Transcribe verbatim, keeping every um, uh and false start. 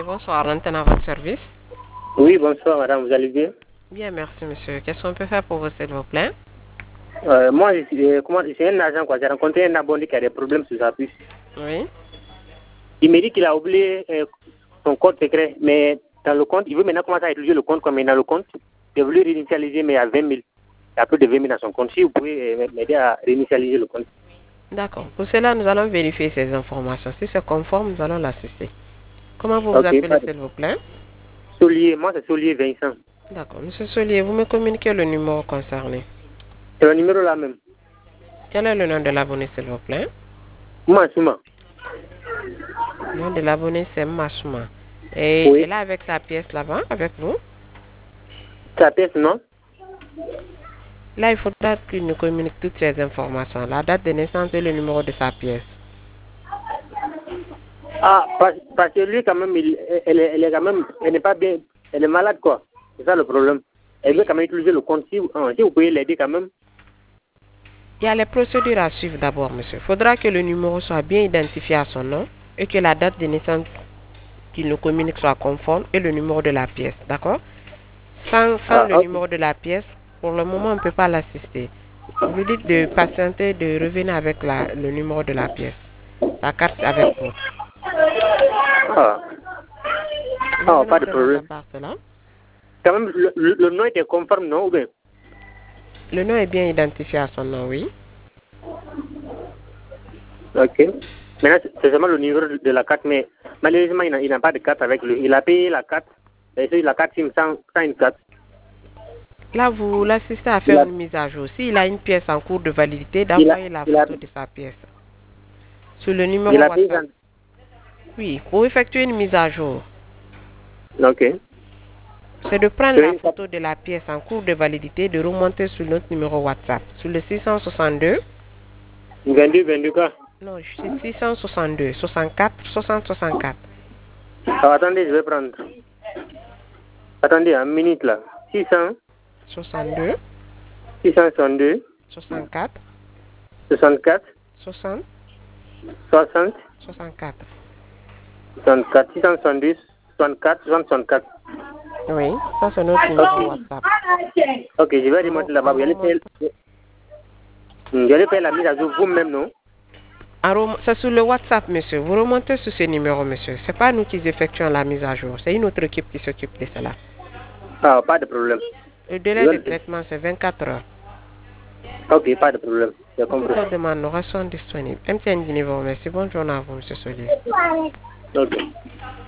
bonsoir. L'antenne à votre service. Oui, bonsoir madame, vous allez bien? Bien, merci monsieur. Qu'est-ce qu'on peut faire pour vous, s'il vous plaît? euh, Moi, je, comment, c'est un agent, quoi. J'ai rencontré un abonné qui a des problèmes sur sa puce. Oui. Il me dit qu'il a oublié euh, son compte secret, mais dans le compte, il veut maintenant commencer à utiliser le compte comme il est dans le compte. Il a voulu réinitialiser, mais à vingt mille. Il y a plus de vingt mille dans son compte. Si vous pouvez euh, m'aider à réinitialiser le compte. D'accord. Pour cela, nous allons vérifier ces informations. Si c'est conforme, nous allons l'assister. Comment vous vous Ok, appelez, pas de- s'il vous plaît? Solier, moi c'est Solier Vincent. D'accord. Monsieur Solier, vous me communiquez le numéro concerné. C'est le numéro là même. Quel est le nom de l'abonné, s'il vous plaît? Moi, Souma. Le nom de l'abonné, c'est Massouma. Et Oui. elle est avec sa pièce là-bas, avec vous? Sa pièce, non? Là, il faudra qu'il nous communique toutes ces informations. La date de naissance et le numéro de sa pièce. Ah, parce, parce que lui, quand même, il, elle, elle est quand même, elle n'est pas bien, elle est malade, quoi. C'est ça le problème. Elle veut quand même utiliser le compte. Si, ah, si vous pouvez l'aider quand même. Il y a les procédures à suivre d'abord, monsieur. Il faudra que le numéro soit bien identifié à son nom et que la date de naissance qu'il nous communique soit conforme et le numéro de la pièce, d'accord? Sans, sans Ah, le ok. numéro de la pièce, pour le moment, on ne peut pas l'assister. Vous dites de patienter, de revenir avec la, le numéro de la pièce. La carte avec vous. Ah, Nous ah, venons pas de de notre problème. part cela. Quand même, le, le, le nom était conforme, non? Ou bien? Le nom est bien identifié à son nom, oui. Ok. Maintenant, c'est c'est seulement le numéro de, de la carte, mais malheureusement, il n'a il n'a pas de carte avec lui. Il a payé la carte, et c'est la carte SIM sans, sans une carte. Là, vous l'assistez à Il faire a, une mise à jour. S'il a une pièce en cours de validité, il a, d'envoyer la il a, photo de sa pièce sur le il numéro a payé WhatsApp. dans... Oui, pour effectuer une mise à jour, Ok. c'est de prendre la Oui, ça- photo de la pièce en cours de validité, de remonter sur notre numéro WhatsApp, sur le six cent soixante-deux. vingt-deux, vingt-deux quoi? Non, c'est six cent soixante-deux, soixante-quatre, soixante, soixante-quatre. Ah, attendez, je vais prendre. Attendez, une minute là. six cents, soixante-deux, six cent soixante-deux, soixante-quatre, soixante-quatre, soixante, soixante, soixante-quatre. soixante-quatre, six cent soixante-deux, soixante-quatre, soixante, soixante-quatre. Oui, ça c'est notre numéro WhatsApp. Ok, je vais On, re- remonter là-bas. on Vous allez faire, remonte. vous allez faire la mise à jour vous-même, non? En rem- C'est sur le WhatsApp, monsieur. Vous remontez sur ce numéro, monsieur. C'est pas nous qui effectuons la mise à jour. C'est une autre équipe qui s'occupe de cela. Ah, pas de problème. Le Je délai de vais- traitement, c'est vingt-quatre heures. Ok, pas de problème. J'ai Pour compris. toute demande, nous restons disponibles. M T N Guinée, merci. Bonne journée à vous, monsieur Solier. Ok.